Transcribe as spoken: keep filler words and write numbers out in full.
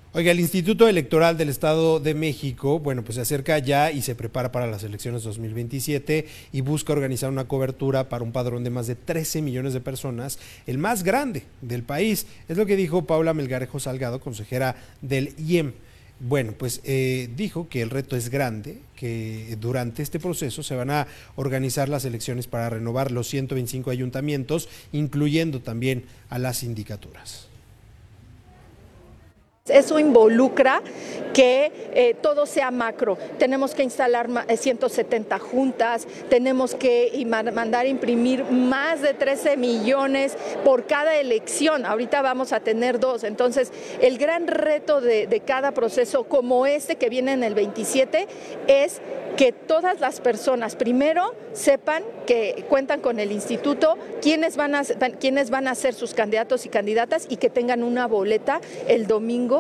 Oiga, el Instituto Electoral del Estado de México, bueno, pues se acerca ya y se prepara para las elecciones dos mil veintisiete y busca organizar una cobertura para un padrón de más de trece millones de personas, el más grande del país. Es lo que dijo Paula Melgarejo Salgado, consejera del I E M. Bueno, pues eh, dijo que el reto es grande, que durante este proceso se van a organizar las elecciones para renovar los ciento veinticinco ayuntamientos, incluyendo también a las sindicaturas. Eso involucra que eh, todo sea macro. Tenemos que instalar ciento setenta juntas, tenemos que mandar imprimir más de trece millones por cada elección. Ahorita vamos a tener dos. Entonces, el gran reto de, de cada proceso como este que viene en el veintisiete es que todas las personas primero sepan que cuentan con el instituto, quiénes van a, quiénes van a ser sus candidatos y candidatas y que tengan una boleta el domingo